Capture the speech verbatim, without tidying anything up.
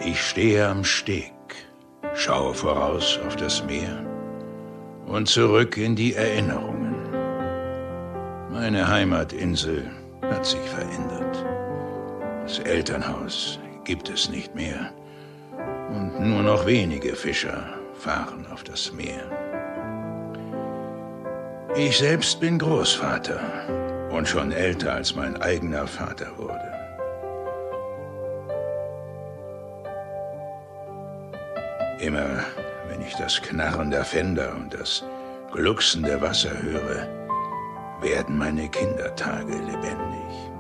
Ich stehe am Steg, schaue voraus auf das Meer und zurück in die Erinnerungen. Meine Heimatinsel hat sich verändert. Das Elternhaus gibt es nicht mehr und nur noch wenige Fischer fahren auf das Meer. Ich selbst bin Großvater und schon älter, als mein eigener Vater wurde. Immer, wenn ich das Knarren der Fender und das Glucksen der Wasser höre, werden meine Kindertage lebendig.